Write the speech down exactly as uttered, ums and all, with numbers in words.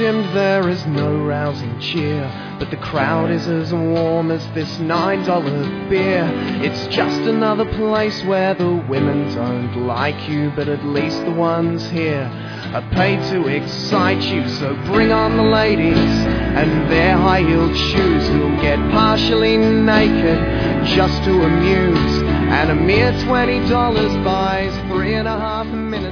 dimmed, there is no rousing cheer, but the crowd is as warm as this nine dollar beer. It's just another place where the women don't like you, but at least the ones here are paid to excite you. So bring on the ladies and their high-heeled shoes, who'll get partially naked just to amuse. And a mere twenty dollars buys three and a half minutes